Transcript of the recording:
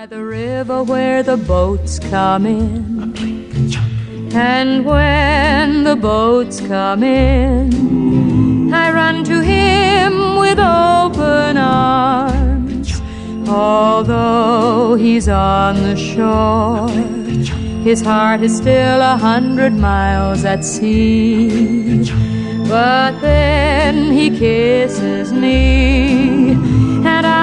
the river where the boats come in, and when the boats come in, I run to him with open arms. Although he's on the shore, his heart is still 100 miles at sea. But then he kisses me, and